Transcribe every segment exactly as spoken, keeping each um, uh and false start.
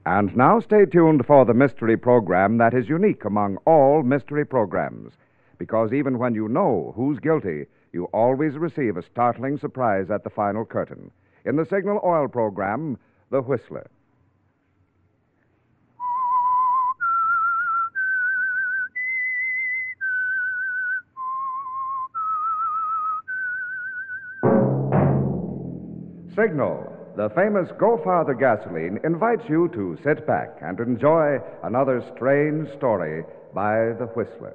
And now stay tuned for the mystery program that is unique among all mystery programs. Because even when you know who's guilty, you always receive a startling surprise at the final curtain. In the Signal Oil program, The Whistler. Signal, the famous Go Farther gasoline, invites you to sit back and enjoy another strange story by The Whistler.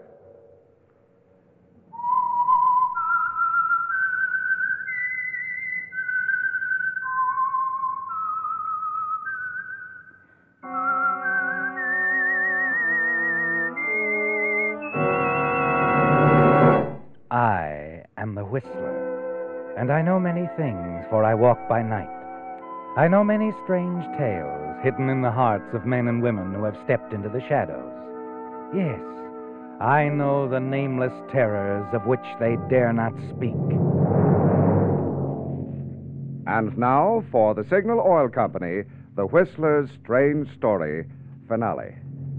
I am the Whistler, and I know many things, for I walk by night. I know many strange tales hidden in the hearts of men and women who have stepped into the shadows. Yes, I know the nameless terrors of which they dare not speak. And now, for the Signal Oil Company, The Whistler's Strange Story finale.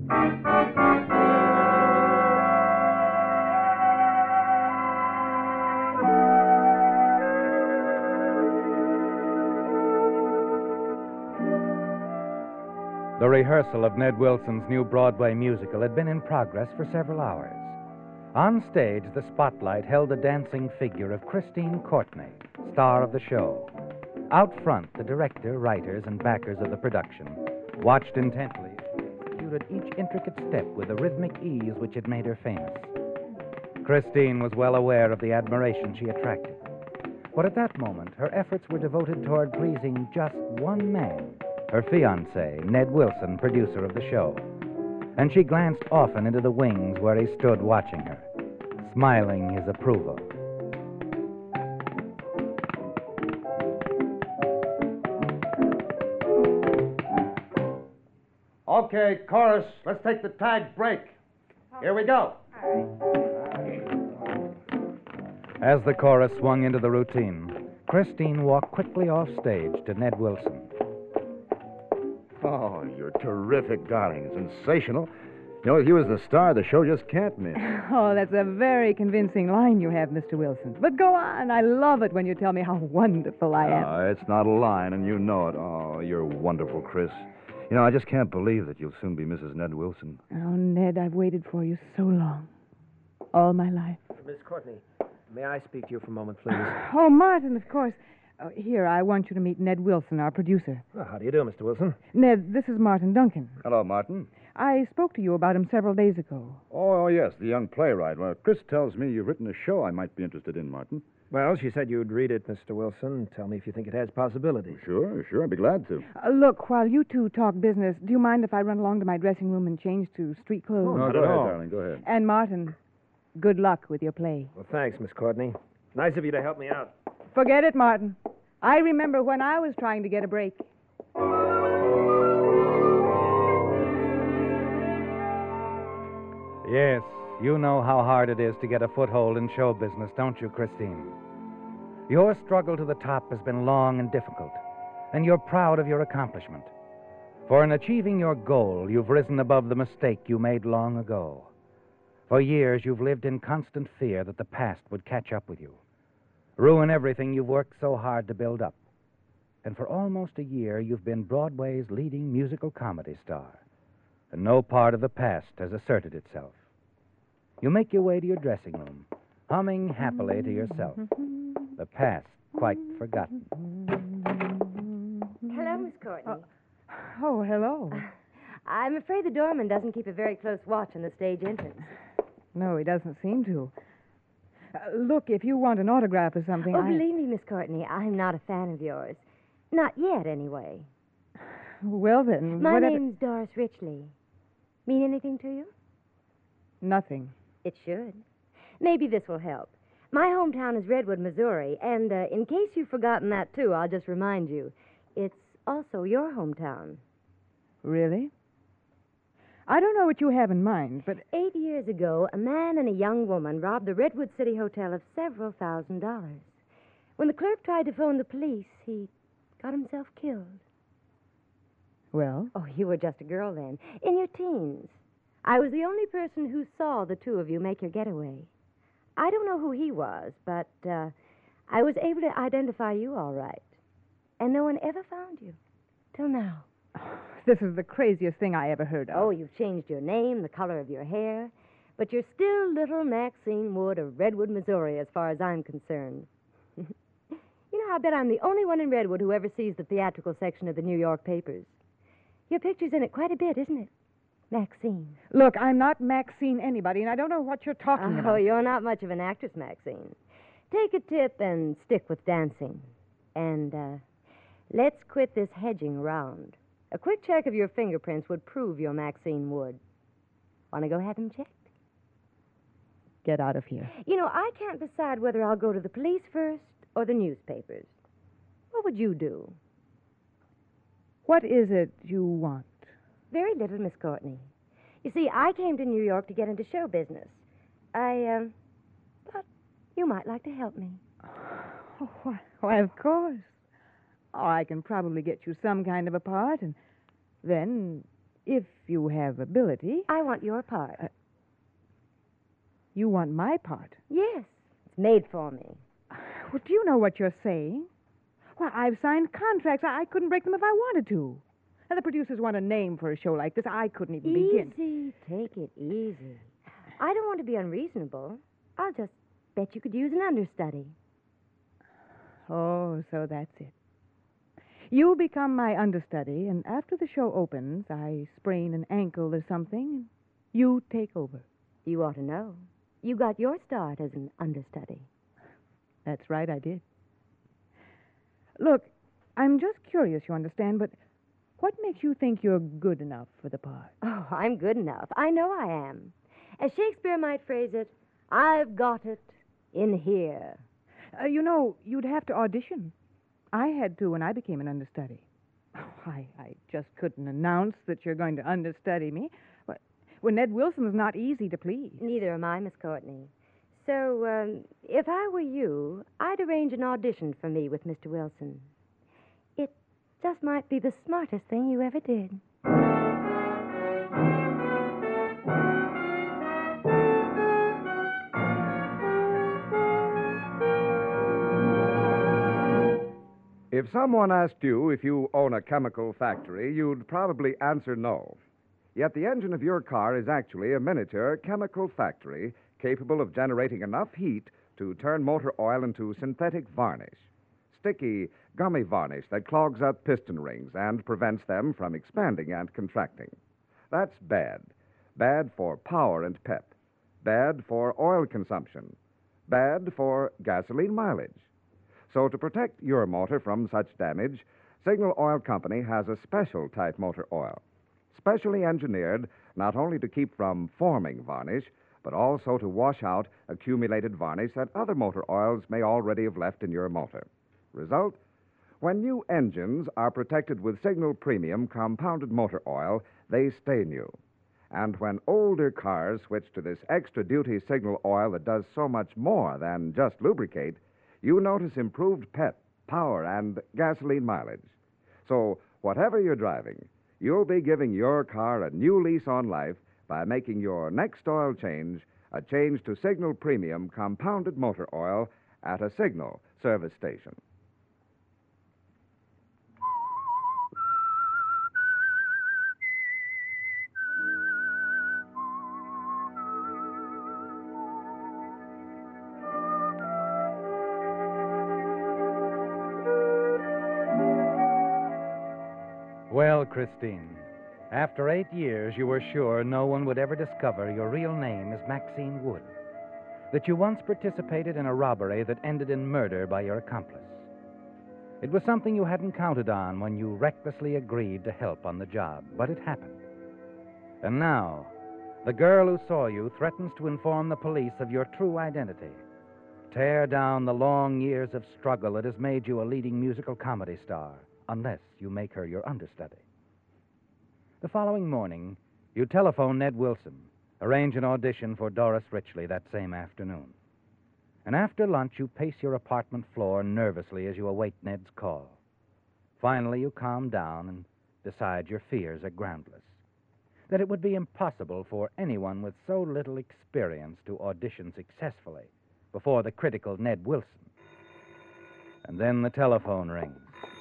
The rehearsal of Ned Wilson's new Broadway musical had been in progress for several hours. On stage, the spotlight held the dancing figure of Christine Courtney, star of the show. Out front, the director, writers, and backers of the production watched intently as she executed each intricate step with the rhythmic ease which had made her famous. Christine was well aware of the admiration she attracted. But at that moment, her efforts were devoted toward pleasing just one man, her fiancé, Ned Wilson, producer of the show. And she glanced often into the wings where he stood watching her, smiling his approval. Okay, chorus, let's take the tag break. Here we go. As the chorus swung into the routine, Christine walked quickly off stage to Ned Wilson. Oh, you're terrific, darling. Sensational. You know, if you was the star, the show just can't miss. Oh, that's a very convincing line you have, Mister Wilson. But go on. I love it when you tell me how wonderful I am. Oh, it's not a line, and you know it. Oh, you're wonderful, Chris. You know, I just can't believe that you'll soon be Missus Ned Wilson. Oh, Ned, I've waited for you so long. All my life. Miss Courtney, may I speak to you for a moment, please? Oh, Martin, of course. Uh, here, I want you to meet Ned Wilson, our producer. Well, how do you do, Mister Wilson? Ned, this is Martin Duncan. Hello, Martin. I spoke to you about him several days ago. Oh, yes, the young playwright. Well, Chris tells me you've written a show I might be interested in, Martin. Well, she said you'd read it, Mister Wilson. Tell me if you think it has possibilities. Sure, sure. I'd be glad to. Uh, look, while you two talk business, do you mind if I run along to my dressing room and change to street clothes? Oh, not no, go at ahead, all. darling. Go ahead. And Martin, good luck with your play. Well, thanks, Miss Courtney. Nice of you to help me out. Forget it, Martin. I remember when I was trying to get a break. Yes, you know how hard it is to get a foothold in show business, don't you, Christine? Your struggle to the top has been long and difficult, and you're proud of your accomplishment. For in achieving your goal, you've risen above the mistake you made long ago. For years, you've lived in constant fear that the past would catch up with you, ruin everything you've worked so hard to build up. And for almost a year, you've been Broadway's leading musical comedy star, and no part of the past has asserted itself. You make your way to your dressing room, humming happily to yourself, the past quite forgotten. Hello, Miss Courtney. Oh, hello. I'm afraid the doorman doesn't keep a very close watch on the stage entrance. No, he doesn't seem to. Uh, look, if you want an autograph or something, Oh, I... believe me, Miss Courtney, I'm not a fan of yours. Not yet, anyway. Well, then, My whatever... name's Doris Richley. Mean anything to you? Nothing. It should. Maybe this will help. My hometown is Redwood, Missouri, and uh, in case you've forgotten that, too, I'll just remind you. It's also your hometown. Really? I don't know what you have in mind, but... Eight years ago, a man and a young woman robbed the Redwood City Hotel of several thousand dollars. When the clerk tried to phone the police, he got himself killed. Well? Oh, you were just a girl then, in your teens. I was the only person who saw the two of you make your getaway. I don't know who he was, but uh, I was able to identify you all right. And no one ever found you. Till now. This is the craziest thing I ever heard of. Oh, you've changed your name, the color of your hair, but you're still little Maxine Wood of Redwood, Missouri, as far as I'm concerned. You know, I bet I'm the only one in Redwood who ever sees the theatrical section of the New York papers. Your picture's in it quite a bit, isn't it? Maxine. Look, I'm not Maxine anybody, and I don't know what you're talking Oh, about. you're not much of an actress, Maxine. Take a tip and stick with dancing. And, uh, let's quit this hedging around. A quick check of your fingerprints would prove you're Maxine Wood. Want to go have them checked? Get out of here. You know, I can't decide whether I'll go to the police first or the newspapers. What would you do? What is it you want? Very little, Miss Courtney. You see, I came to New York to get into show business. I, um, thought you might like to help me. Oh, why, why, of course. Oh, I can probably get you some kind of a part, and then, if you have ability... I want your part. Uh, you want my part? Yes. It's made for me. Well, do you know what you're saying? Why, I've signed contracts. I, I couldn't break them if I wanted to. And the producers want a name for a show like this. I couldn't even begin. Easy. Take it easy. I don't want to be unreasonable. I'll just bet you could use an understudy. Oh, so that's it. You become my understudy, and after the show opens, I sprain an ankle or something, and you take over. You ought to know. You got your start as an understudy. That's right, I did. Look, I'm just curious, you understand, but what makes you think you're good enough for the part? Oh, I'm good enough. I know I am. As Shakespeare might phrase it, I've got it in here. Uh, you know, you'd have to audition. I had to when I became an understudy. Oh, I, I just couldn't announce that you're going to understudy me. Well, well, Ned Wilson's not easy to please. Neither am I, Miss Courtney. So, um, if I were you, I'd arrange an audition for me with Mister Wilson. It just might be the smartest thing you ever did. If someone asked you if you own a chemical factory, you'd probably answer no. Yet the engine of your car is actually a miniature chemical factory capable of generating enough heat to turn motor oil into synthetic varnish. Sticky, gummy varnish that clogs up piston rings and prevents them from expanding and contracting. That's bad. Bad for power and pep. Bad for oil consumption. Bad for gasoline mileage. So to protect your motor from such damage, Signal Oil Company has a special type motor oil, specially engineered not only to keep from forming varnish, but also to wash out accumulated varnish that other motor oils may already have left in your motor. Result? When new engines are protected with Signal Premium compounded motor oil, they stay new. And when older cars switch to this extra duty Signal oil that does so much more than just lubricate, you notice improved pep, power, and gasoline mileage. So, whatever you're driving, you'll be giving your car a new lease on life by making your next oil change a change to Signal Premium compounded motor oil at a Signal service station. Well, Christine, after eight years, you were sure no one would ever discover your real name is Maxine Wood, that you once participated in a robbery that ended in murder by your accomplice. It was something you hadn't counted on when you recklessly agreed to help on the job, but it happened. And now, the girl who saw you threatens to inform the police of your true identity, tear down the long years of struggle that has made you a leading musical comedy star, unless you make her your understudy. The following morning, you telephone Ned Wilson, arrange an audition for Doris Richley that same afternoon. And after lunch, you pace your apartment floor nervously as you await Ned's call. Finally, you calm down and decide your fears are groundless. That it would be impossible for anyone with so little experience to audition successfully before the critical Ned Wilson. And then the telephone rings.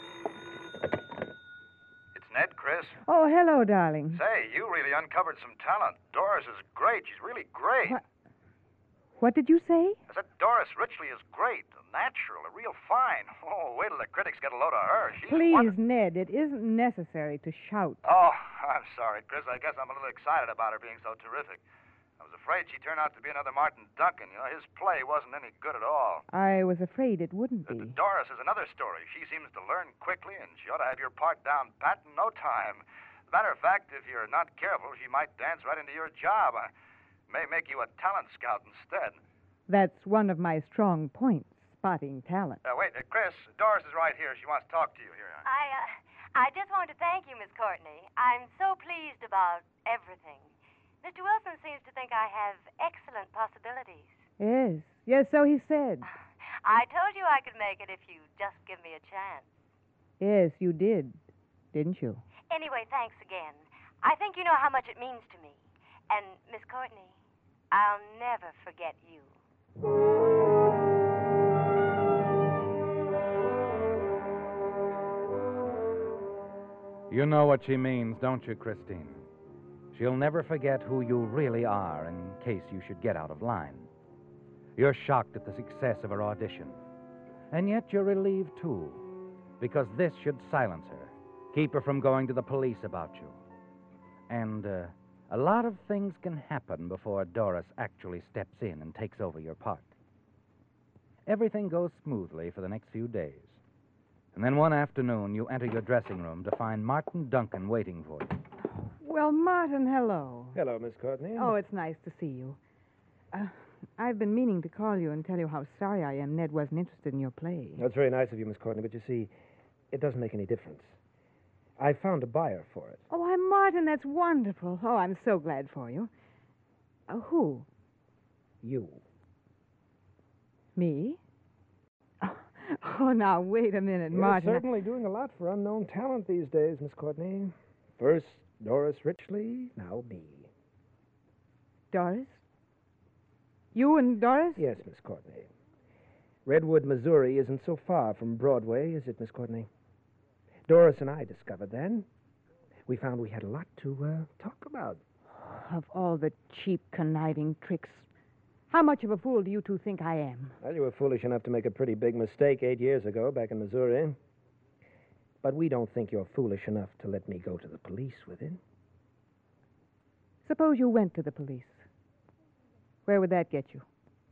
It's Ned, Chris. Oh, hello, darling. Say, you really uncovered some talent. Doris is great. She's really great. What? What did you say? I said Doris Richley is great. Natural, a real fine. Oh, wait till the critics get a load of her. She's Please, wonderful. Ned, it isn't necessary to shout. Oh, I'm sorry, Chris. I guess I'm a little excited about her being so terrific. I was afraid she turned out to be another Martin Duncan. You know, his play wasn't any good at all. I was afraid it wouldn't Uh, be. Doris is another story. She seems to learn quickly, and she ought to have your part down pat in no time. As a matter of fact, if you're not careful, she might dance right into your job. I may make you a talent scout instead. That's one of my strong points, spotting talent. Uh, wait, uh, Chris, Doris is right here. She wants to talk to you here. I, uh, I just wanted to thank you, Miss Courtney. I'm so pleased about everything. Mister Wilson seems to think I have excellent possibilities. Yes, yes, so he said. I told you I could make it if you just give me a chance. Yes, you did, didn't you? Anyway, thanks again. I think you know how much it means to me. And, Miss Courtney, I'll never forget you. You know what she means, don't you, Christine? She'll never forget who you really are in case you should get out of line. You're shocked at the success of her audition. And yet you're relieved, too, because this should silence her, keep her from going to the police about you. And uh, a lot of things can happen before Doris actually steps in and takes over your part. Everything goes smoothly for the next few days. And then one afternoon, you enter your dressing room to find Martin Duncan waiting for you. Well, Martin, hello. Hello, Miss Courtney. Oh, it's nice to see you. Uh, I've been meaning to call you and tell you how sorry I am Ned wasn't interested in your play. That's very nice of you, Miss Courtney, but you see, it doesn't make any difference. I found a buyer for it. Oh, why, Martin, that's wonderful. Oh, I'm so glad for you. Uh, who? You. Me? Oh, now, wait a minute, You're Martin. certainly doing a lot for unknown talent these days, Miss Courtney. First, Doris Richley, now me. Doris? You and Doris? Yes, Miss Courtney. Redwood, Missouri isn't so far from Broadway, is it, Miss Courtney? Doris and I discovered then. We found we had a lot to uh, talk about. Of all the cheap, conniving tricks, how much of a fool do you two think I am? Well, you were foolish enough to make a pretty big mistake eight years ago back in Missouri. But we don't think you're foolish enough to let me go to the police with it. Suppose you went to the police. Where would that get you?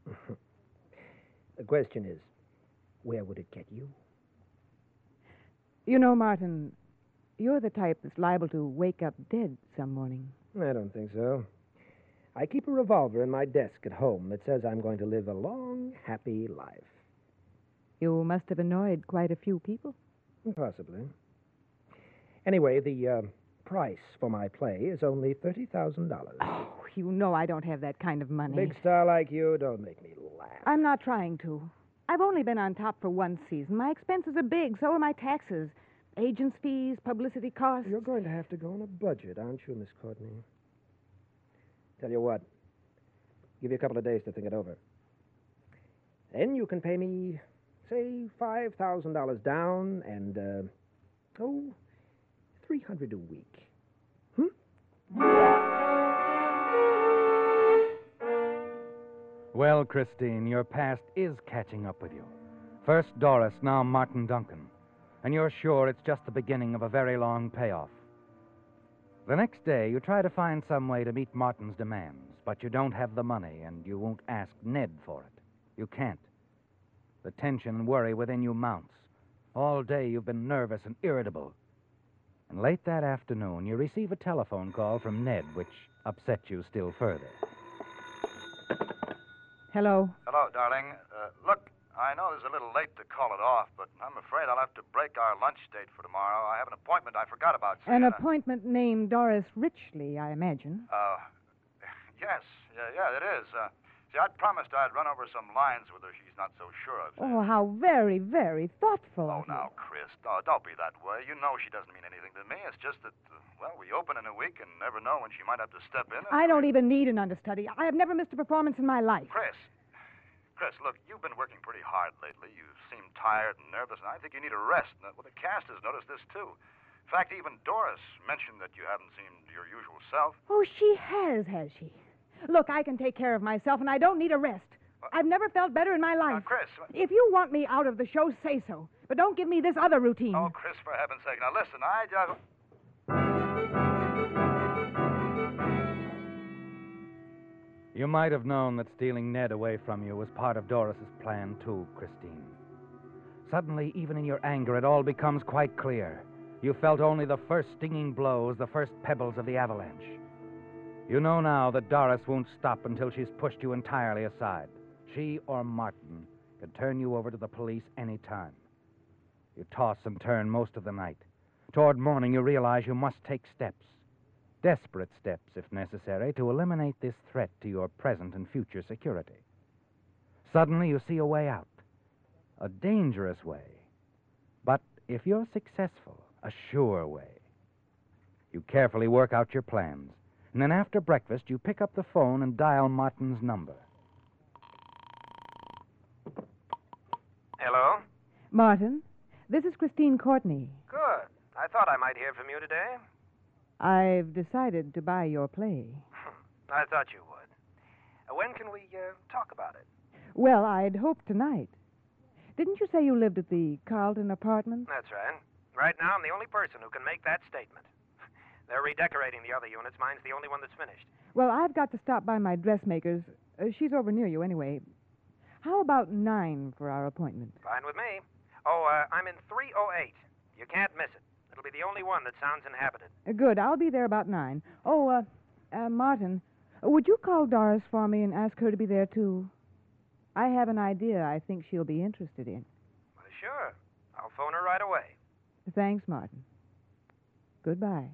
The question is, where would it get you? You know, Martin, you're the type that's liable to wake up dead some morning. I don't think so. I keep a revolver in my desk at home that says I'm going to live a long, happy life. You must have annoyed quite a few people. Possibly. Anyway, the uh, price for my play is only thirty thousand dollars. Oh, you know I don't have that kind of money. Big star like you, don't make me laugh. I'm not trying to. I've only been on top for one season. My expenses are big, so are my taxes. Agents' fees, publicity costs. You're going to have to go on a budget, aren't you, Miss Courtney? Tell you what, give you a couple of days to think it over. Then you can pay me, say, five thousand dollars down and, uh, oh, three hundred dollars a week. Hmm? Well, Christine, your past is catching up with you. First Doris, now Martin Duncan. And you're sure it's just the beginning of a very long payoff. The next day, you try to find some way to meet Martin's demands, but you don't have the money, and you won't ask Ned for it. You can't. The tension and worry within you mounts. All day you've been nervous and irritable. And late that afternoon, you receive a telephone call from Ned, which upsets you still further. Hello. Hello, darling. Uh, look, I know it's a little late to call it off, but I'm afraid I'll have to break our lunch date for tomorrow. I have an appointment I forgot about. An Sienna. appointment named Doris Richley, I imagine. Uh, yes, yeah, yeah, it is. Uh, See, I'd promised I'd run over some lines with her she's not so sure of. Oh, how very, very thoughtful Oh, of you. now, Chris, oh, don't be that way. You know she doesn't mean anything to me. It's just that, uh, well, we open in a week and never know when she might have to step in. And... I don't even need an understudy. I have never missed a performance in my life. Chris, Chris, look, you've been working pretty hard lately. You seem tired and nervous, and I think you need a rest. And, well, the cast has noticed this, too. In fact, even Doris mentioned that you haven't seemed your usual self. Oh, she has, has she? Look, I can take care of myself, and I don't need a rest. I've never felt better in my life. Now, Chris... If you want me out of the show, say so. But don't give me this other routine. Oh, Chris, for heaven's sake. Now, listen, I just... You might have known that stealing Ned away from you was part of Doris's plan, too, Christine. Suddenly, even in your anger, it all becomes quite clear. You felt only the first stinging blows, the first pebbles of the avalanche. You know now that Doris won't stop until she's pushed you entirely aside. She or Martin can turn you over to the police any time. You toss and turn most of the night. Toward morning, you realize you must take steps. Desperate steps, if necessary, to eliminate this threat to your present and future security. Suddenly, you see a way out. A dangerous way. But if you're successful, a sure way. You carefully work out your plans. And then after breakfast, you pick up the phone and dial Martin's number. Hello? Martin, this is Christine Courtney. Good. I thought I might hear from you today. I've decided to buy your play. I thought you would. Uh, when can we uh, talk about it? Well, I'd hoped tonight. Didn't you say you lived at the Carlton apartment? That's right. Right now, I'm the only person who can make that statement. They're redecorating the other units. Mine's the only one that's finished. Well, I've got to stop by my dressmaker's. Uh, she's over near you anyway. How about nine for our appointment? Fine with me. Oh, uh, I'm in three oh eight. You can't miss it. It'll be the only one that sounds inhabited. Uh, good. I'll be there about nine. Oh, uh, uh, Martin, would you call Doris for me and ask her to be there, too? I have an idea I think she'll be interested in. Well, sure. I'll phone her right away. Thanks, Martin. Goodbye.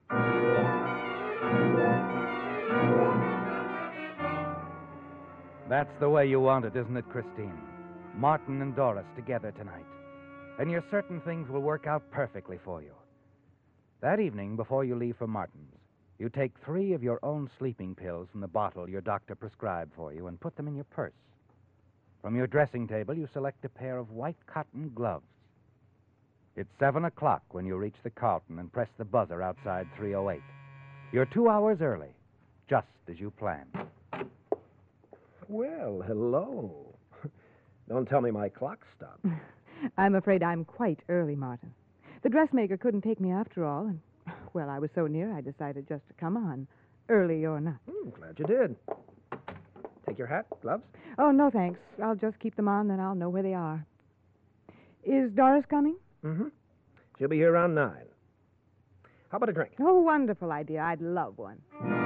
That's the way you want it, isn't it, Christine? Martin and Doris together tonight. And you're certain things will work out perfectly for you. That evening, before you leave for Martin's, you take three of your own sleeping pills from the bottle your doctor prescribed for you and put them in your purse. From your dressing table, you select a pair of white cotton gloves. It's seven o'clock when you reach the Carlton and press the buzzer outside three oh eight. You're two hours early, just as you planned. Well, hello. Don't tell me my clock stopped. I'm afraid I'm quite early, Martin. The dressmaker couldn't take me after all, and, well, I was so near I decided just to come on, early or not. Mm, glad you did. Take your hat, gloves? Oh, no, thanks. I'll just keep them on, then I'll know where they are. Is Doris coming? Mm-hmm. She'll be here around nine. How about a drink? Oh, wonderful idea. I'd love one.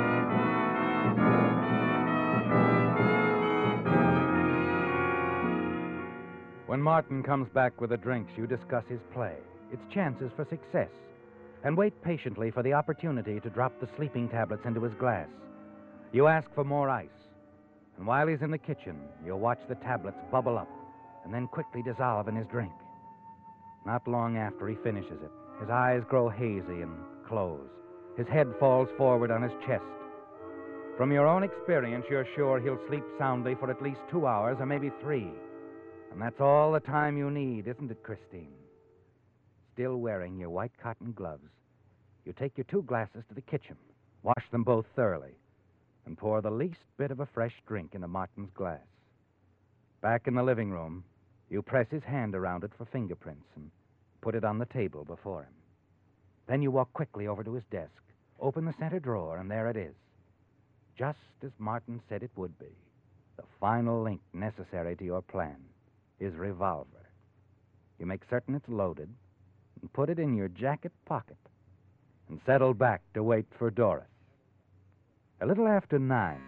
When Martin comes back with the drinks, you discuss his play, its chances for success, and wait patiently for the opportunity to drop the sleeping tablets into his glass. You ask for more ice, and while he's in the kitchen, you'll watch the tablets bubble up and then quickly dissolve in his drink. Not long after he finishes it, his eyes grow hazy and close. His head falls forward on his chest. From your own experience, you're sure he'll sleep soundly for at least two hours or maybe three. And that's all the time you need, isn't it, Christine? Still wearing your white cotton gloves, you take your two glasses to the kitchen, wash them both thoroughly, and pour the least bit of a fresh drink into Martin's glass. Back in the living room, you press his hand around it for fingerprints and put it on the table before him. Then you walk quickly over to his desk, open the center drawer, and there it is. Just as Martin said it would be. The final link necessary to your plan. His revolver. You make certain it's loaded and put it in your jacket pocket and settle back to wait for Doris. A little after nine.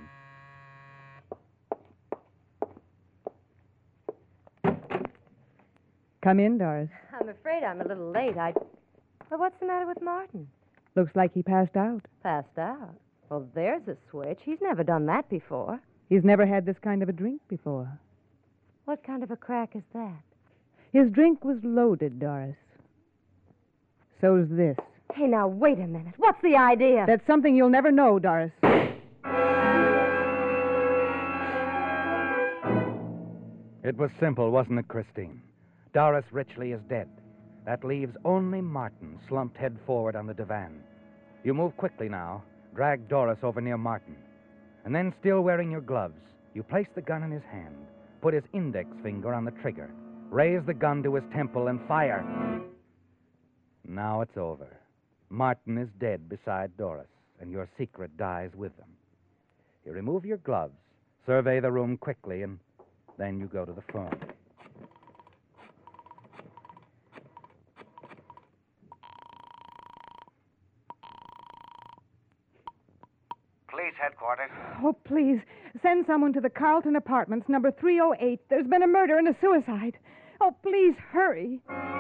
Come in, Doris. I'm afraid I'm a little late. I. Well, what's the matter with Martin? Looks like he passed out. Passed out. Well, there's a switch. He's never done that before. He's never had this kind of a drink before. What kind of a crack is that? His drink was loaded, Doris. So's this. Hey, now, wait a minute. What's the idea? That's something you'll never know, Doris. It was simple, wasn't it, Christine? Doris Richley is dead. That leaves only Martin slumped head forward on the divan. You move quickly now, drag Doris over near Martin. And then, still wearing your gloves, you place the gun in his hand, put his index finger on the trigger, raise the gun to his temple, and fire. Now it's over. Martin is dead beside Doris, and your secret dies with them. You remove your gloves, survey the room quickly, and then you go to the phone. Police headquarters. Oh, please, send someone to the Carlton Apartments, number three oh eight. There's been a murder and a suicide. Oh, please, hurry.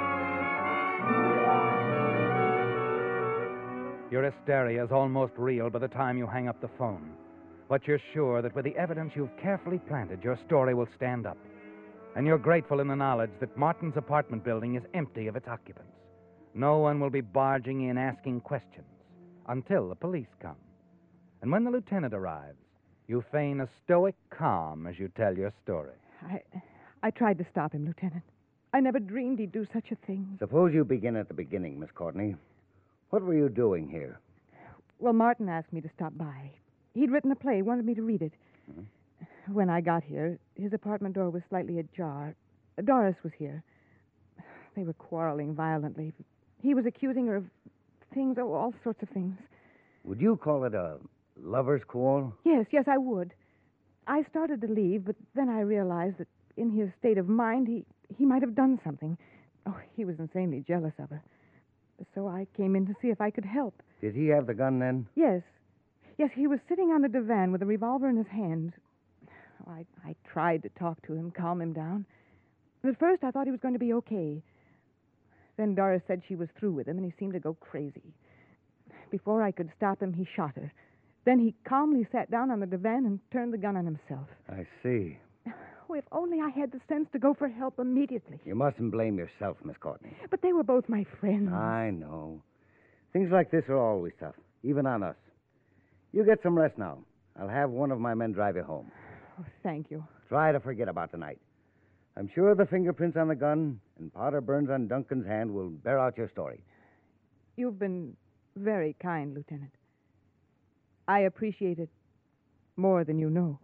Your hysteria is almost real by the time you hang up the phone. But you're sure that with the evidence you've carefully planted, your story will stand up. And you're grateful in the knowledge that Martin's apartment building is empty of its occupants. No one will be barging in asking questions until the police come. And when the lieutenant arrives, you feign a stoic calm as you tell your story. I, I tried to stop him, Lieutenant. I never dreamed he'd do such a thing. Suppose you begin at the beginning, Miss Courtney. What were you doing here? Well, Martin asked me to stop by. He'd written a play, wanted me to read it. Mm-hmm. When I got here, his apartment door was slightly ajar. Doris was here. They were quarreling violently. He was accusing her of things, oh, all sorts of things. Would you call it a lover's quarrel? Yes, yes, I would. I started to leave, but then I realized that in his state of mind, he, he might have done something. Oh, he was insanely jealous of her. So I came in to see if I could help. Did he have the gun then? Yes. Yes, he was sitting on the divan with a revolver in his hand. I, I tried to talk to him, calm him down. At first, I thought he was going to be okay. Then Doris said she was through with him, and he seemed to go crazy. Before I could stop him, he shot her. Then he calmly sat down on the divan and turned the gun on himself. I see. Oh, if only I had the sense to go for help immediately. You mustn't blame yourself, Miss Courtney. But they were both my friends. I know. Things like this are always tough, even on us. You get some rest now. I'll have one of my men drive you home. Oh, thank you. Try to forget about tonight. I'm sure the fingerprints on the gun and powder burns on Duncan's hand will bear out your story. You've been very kind, Lieutenant. I appreciate it more than you know.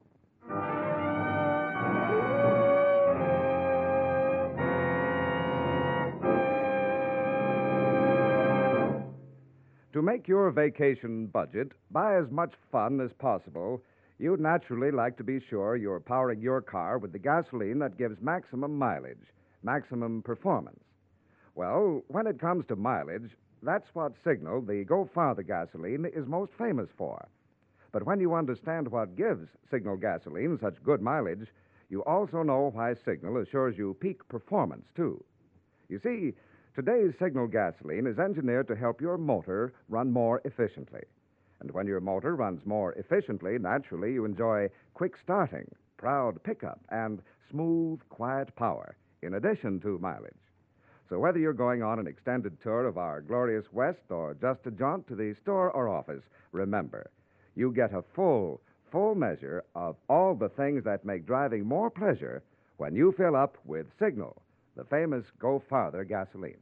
To make your vacation budget buy as much fun as possible, you'd naturally like to be sure you're powering your car with the gasoline that gives maximum mileage, maximum performance. Well, when it comes to mileage, that's what Signal, the Go Farther gasoline, is most famous for. But when you understand what gives Signal gasoline such good mileage, you also know why Signal assures you peak performance, too. You see, today's Signal gasoline is engineered to help your motor run more efficiently. And when your motor runs more efficiently, naturally you enjoy quick starting, proud pickup, and smooth, quiet power, in addition to mileage. So whether you're going on an extended tour of our glorious West or just a jaunt to the store or office, remember, you get a full, full measure of all the things that make driving more pleasure when you fill up with Signal, the famous Go Farther gasoline.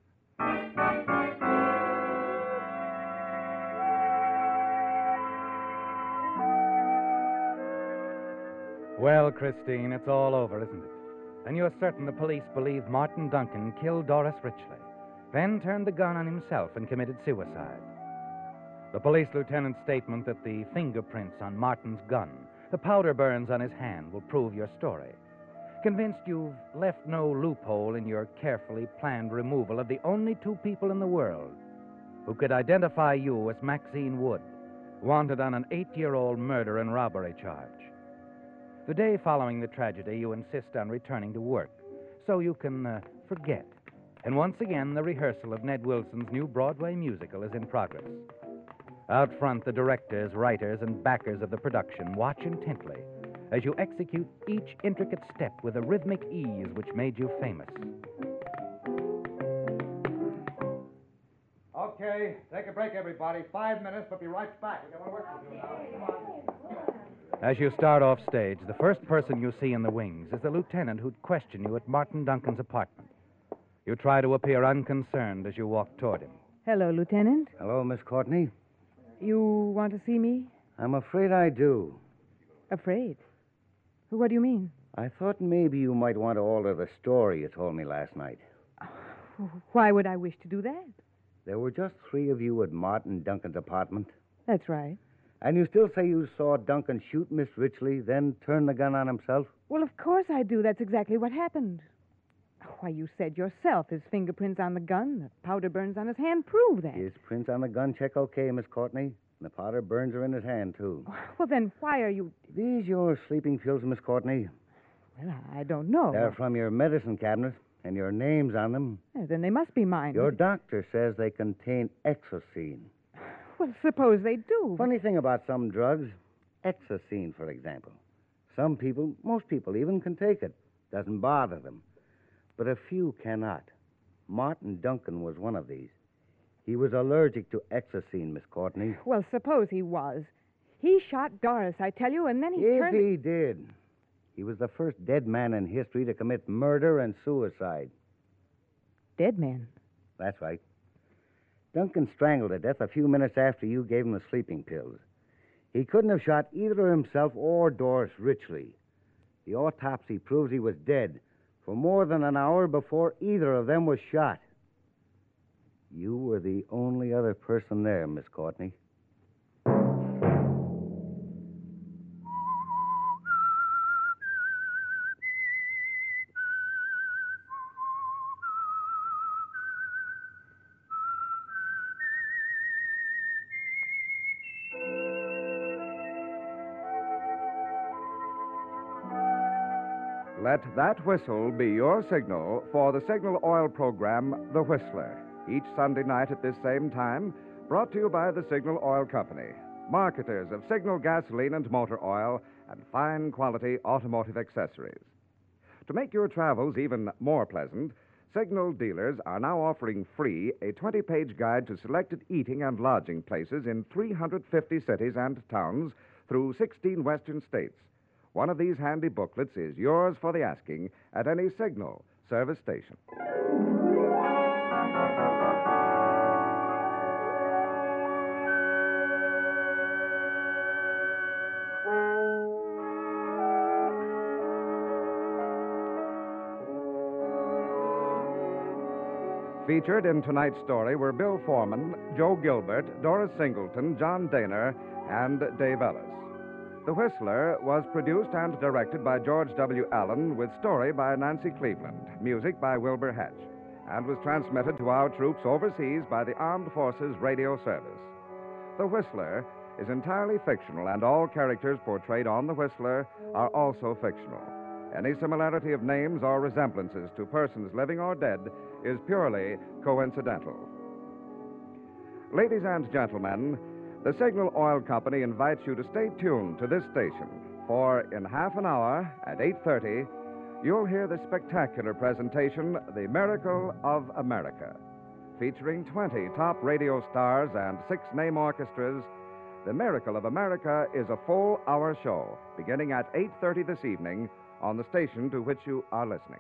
Well, Christine, it's all over, isn't it? Then you're certain the police believe Martin Duncan killed Doris Richley, then turned the gun on himself and committed suicide. The police lieutenant's statement that the fingerprints on Martin's gun, the powder burns on his hand, will prove your story. Convinced you've left no loophole in your carefully planned removal of the only two people in the world who could identify you as Maxine Wood, wanted on an eight-year-old murder and robbery charge. The day following the tragedy, you insist on returning to work so you can uh, forget. And once again, the rehearsal of Ned Wilson's new Broadway musical is in progress. Out front, the directors, writers, and backers of the production watch intently as you execute each intricate step with a rhythmic ease which made you famous. Okay, take a break, everybody. Five minutes, but be right back. We got more work to do now. Come on. As you start off stage, the first person you see in the wings is the lieutenant who'd question you at Martin Duncan's apartment. You try to appear unconcerned as you walk toward him. Hello, Lieutenant. Hello, Miss Courtney. You want to see me? I'm afraid I do. Afraid? What do you mean? I thought maybe you might want to alter the story you told me last night. Why would I wish to do that? There were just three of you at Martin Duncan's apartment. That's right. And you still say you saw Duncan shoot Miss Richley, then turn the gun on himself? Well, of course I do. That's exactly what happened. Why, you said yourself his fingerprints on the gun, the powder burns on his hand prove that. His prints on the gun check okay, Miss Courtney. And the powder burns are in his hand, too. Well, then why are you... These your sleeping pills, Miss Courtney? Well, I don't know. They're from your medicine cabinet, and your name's on them. Yeah, then they must be mine. Your doctor says they contain Exocene. Well, suppose they do. Funny thing about some drugs, Exocene, for example. Some people, most people even, can take it. Doesn't bother them. But a few cannot. Martin Duncan was one of these. He was allergic to Exocene, Miss Courtney. Well, suppose he was. He shot Doris, I tell you, and then he If turned... he did. He was the first dead man in history to commit murder and suicide. Dead man? That's right. Duncan strangled to death a few minutes after you gave him the sleeping pills. He couldn't have shot either himself or Doris Richley. The autopsy proves he was dead for more than an hour before either of them was shot. You were the only other person there, Miss Courtney. Let that whistle be your signal for the Signal Oil program, The Whistler. Each Sunday night at this same time, brought to you by the Signal Oil Company, marketers of Signal gasoline and motor oil and fine quality automotive accessories. To make your travels even more pleasant, Signal dealers are now offering free a twenty-page guide to selected eating and lodging places in three hundred fifty cities and towns through sixteen western states. One of these handy booklets is yours for the asking at any Signal service station. Featured in tonight's story were Bill Foreman, Joe Gilbert, Doris Singleton, John Daner, and Dave Ellis. The Whistler was produced and directed by George W. Allen with story by Nancy Cleveland, music by Wilbur Hatch, and was transmitted to our troops overseas by the Armed Forces Radio Service. The Whistler is entirely fictional, and all characters portrayed on The Whistler are also fictional. Any similarity of names or resemblances to persons living or dead is purely coincidental. Ladies and gentlemen, the Signal Oil Company invites you to stay tuned to this station, for in half an hour at eight thirty, you'll hear the spectacular presentation, The Miracle of America. Featuring twenty top radio stars and six name orchestras, The Miracle of America is a full-hour show, beginning at eight thirty this evening on the station to which you are listening.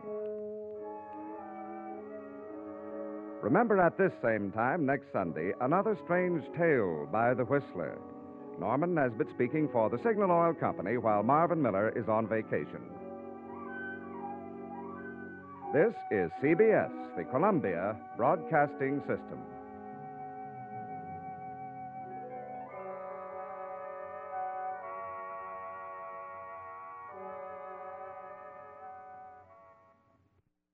Remember at this same time next Sunday, another strange tale by The Whistler. Norman Nesbitt speaking for the Signal Oil Company while Marvin Miller is on vacation. This is C B S, the Columbia Broadcasting System.